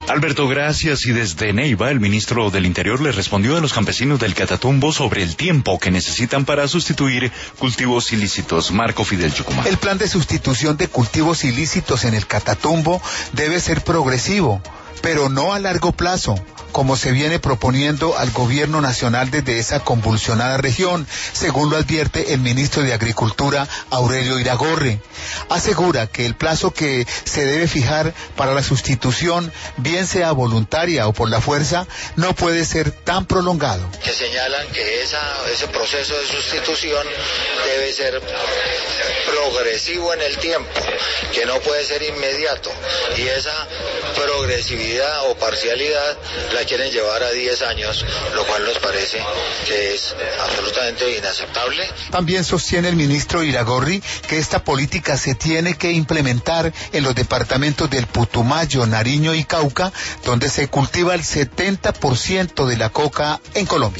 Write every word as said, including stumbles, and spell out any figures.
Alberto, gracias. Y desde Neiva, el ministro del Interior le respondió a los campesinos del Catatumbo sobre el tiempo que necesitan para sustituir cultivos ilícitos. Marco Fidel Chucumán. El plan de sustitución de cultivos ilícitos en el Catatumbo debe ser progresivo, pero no a largo plazo, como se viene proponiendo al gobierno nacional desde esa convulsionada región, según lo advierte el ministro de Agricultura, Aurelio Iragorri. Asegura que el plazo que se debe fijar para la sustitución, bien sea voluntaria o por la fuerza, no puede ser tan prolongado. Que señalan que esa, ese proceso de sustitución debe ser progresivo en el tiempo, que no puede ser inmediato, y esa progresividad o parcialidad la quieren llevar a diez años, lo cual nos parece que es absolutamente inaceptable. También sostiene el ministro Iragorri que esta política se tiene que implementar en los departamentos del Putumayo, Nariño y Cauca, donde se cultiva el setenta por ciento de la coca en Colombia.